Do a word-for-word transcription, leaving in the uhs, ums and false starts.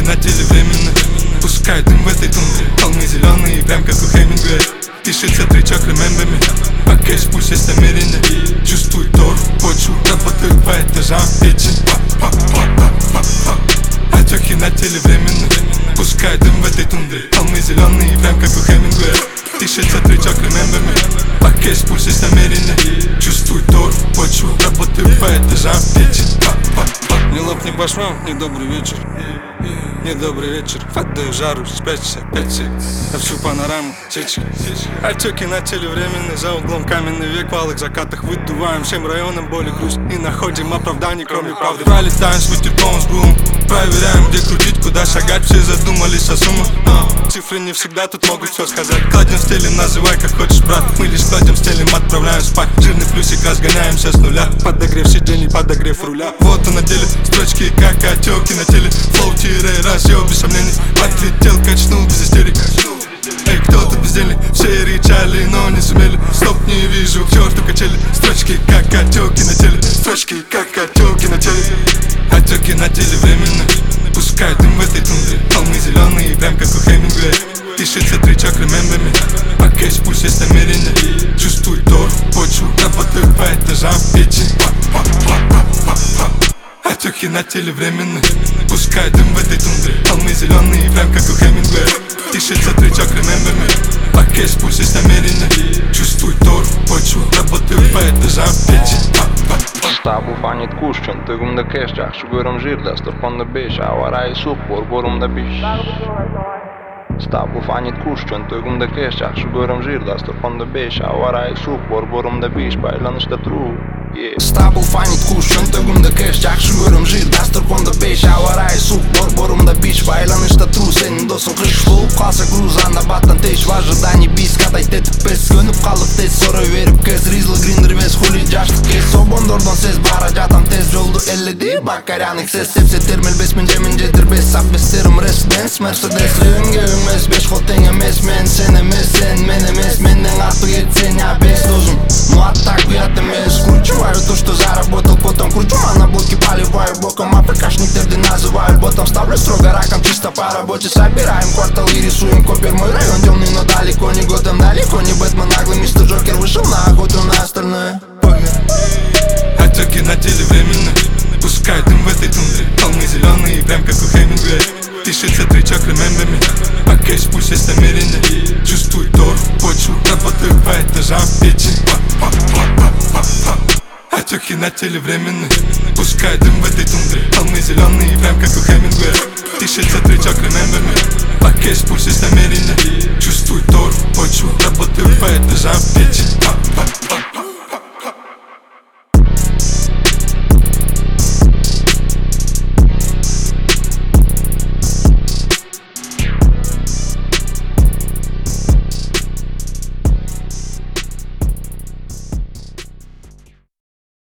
Отеки на теле временны, пускай дым в этой тундре. Холмы зеленые, прям как у Хемингуэя. Пишется тречок, remember me. По кэш, пусть есть намерение. Чувствуй торф, почву, работаю по этажам. Печень, отеки на теле временны, пускай дым в этой тундре. Холмы зеленые, прям как у Хемингуэя. Пишется тречок, remember me. По кэш, пусть есть намерение. Чувствуй торф, почву, работаю по этажам. Печень, не лопни башмак, недобрый вечер. Недобрый вечер, падаю в жару, спрячься опять сек. На всю панораму, сечки. Отеки на теле временные, за углом каменный век. В алых закатах выдуваем всем районам боли, грусть. И находим оправданий, кроме правды. Пролетаем с ветерком, с гулом. Проверяем, где крутить, куда шагать. Все задумались о суммах, но цифры не всегда тут могут все сказать. Кладем, стелим, называй как хочешь, брат. Мы лишь кладем, стелим, отправляем спать. Жирный плюсик, разгоняемся с нуля. Подогрев сидений, подогрев руля. Вот он на деле, строчки как отеки на теле. Флоу-тире, разъем без сомнений. Отлетел, качнул без истерик. Эй, кто тут бездельник? Все рычали, но не сумели. Стоп, не вижу, к черту качели. Строчки как отеки на теле. Строчки как отеки на теле. Отеки на теле временно, пускай дым в этой тундре. Холмы зеленые, прям как у Хемингуэя. Пишется тречок, remember me. По кэш, пусть есть намерение. Чувствуй торф, почву, работаю по этажам. Печень, отеки на теле временны, пускай дым в этой тундре. Холмы зеленые, прям как у Хемингуэя. Пишется тречок, remember me. По кэш, пусть есть намерение. Чувствуй торф, почву, работаю по этажам. Печень. Stabu fanit kushqën, të gëm dhe keshqa Shugërëm zhirë, stërpon dhe besha Avara i sup, por borëm dhe bish Stabu fanit kushqën, të gëm dhe keshqa Shugërëm zhirë, stërpon dhe besha Avara i sup, por borëm dhe bish Pa ilan është të tru Stabu fanit kushqën, të gëm dhe keshqa Shugërëm zhirë, stërpon dhe besha Avara i sup, por borëm dhe bish Pa ilan është të tru Se në ndosën krysh flu Kase gruza nda batën tesh Vazhë da një bis Kataj tetë pes Kënë pëkallë tes Sorë verip kes Rizlë grindër ves Hulli gjashtë kes So bondor don ses Bara gjatam tes Gjoldu L E D Bakarjanik ses Sepse termel bes Më gjemin gjetër bes Sap bes tërëm residens Mercedes Rëngë mes Besh khotenga mes Men sene mes Sen mene mes Mene nga të jetë Senja bes Dozum Mu atak Vjate mes Kurquaju to što заработал Потом кручу А на блоке поливаю Боком Африкашник терды называют Ботом ставлю строго раком Чисто по работе Собираем квартал и рисуем копер Мой район темный, но далеко не Готэм Далеко не Бэтмен Наглый мистер Джокер Вышел на охоту на остальное Отеки на теле временно, пускай дым в этой тундре. Холмы зеленые, прям как у Хемингуэя. Пишется тречок, remember me. По кэш, пусть есть намерение. Чувствуй торф, почву, работаю по этажам. Печень, отеки на теле временно, пускай дым в этой тундре. Холмы зеленые, прям как у Хемингуэя. Пишется тречок, remember me. По кэш, пусть есть намерение.